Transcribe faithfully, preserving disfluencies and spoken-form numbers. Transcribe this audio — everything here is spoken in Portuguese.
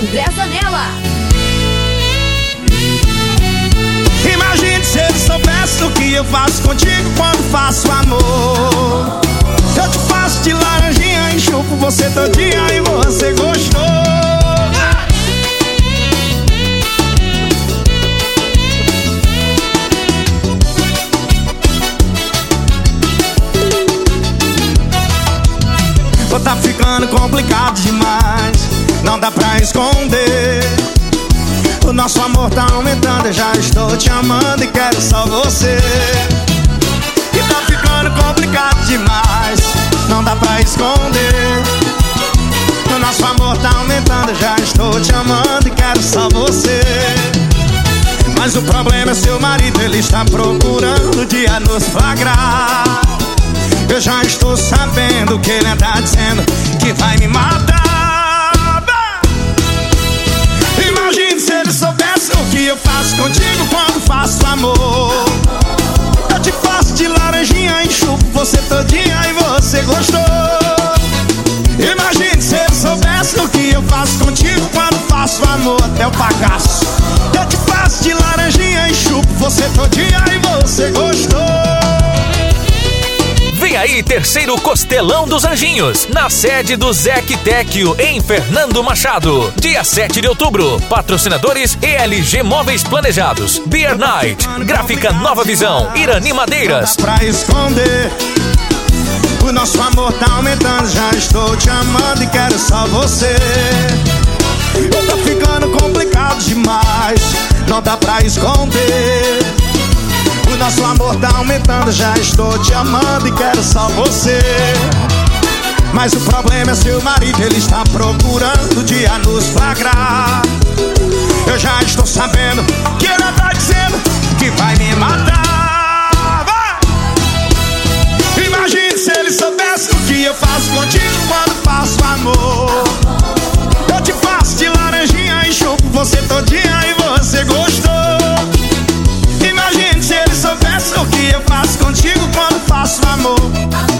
André Zanella. Imagine se ele soubesse o que eu faço contigo quando faço amor. Eu te faço de laranjinha, enxupo você todinha e você gostou. Pô, tá ficando complicado demais, não dá pra esconder. O nosso amor tá aumentando, eu já estou te amando e quero só você. E tá ficando complicado demais, não dá pra esconder. O nosso amor tá aumentando, eu já estou te amando e quero só você. Mas o problema é seu marido, ele está procurando o dia nos flagrar. Eu já estou sabendo que ele anda dizendo que vai me matar. Imagine se ele soubesse o que eu faço contigo quando faço amor. Eu te faço de laranjinha, enxupo você todinha e você gostou. Imagine se ele soubesse o que eu faço contigo quando faço amor, até o bagaço. Eu te faço de laranjinha, enxupo você todinha e você gostou. Vem aí, terceiro Costelão dos Anjinhos, na sede do Zec Tecchio, em Fernando Machado. Dia sete de outubro. Patrocinadores E L G Móveis Planejados, Beer Night, Gráfica Nova Visão, Irani Madeiras. Não dá pra esconder, o nosso amor tá aumentando, já estou te amando e quero só você. Tá ficando complicado demais, não dá pra esconder. O nosso amor tá aumentando, já estou te amando e quero só você. Mas o problema é seu marido, ele está procurando o dia nos flagrar. Eu já estou sabendo que ele tá dizendo que vai me matar. Vai! Imagine se ele soubesse o que eu faço contigo quando faço amor. Eu te faço de laranjinha, enxupo você todinha e você gostou. Imagine se ele soubesse o que eu faço contigo quando faço amor.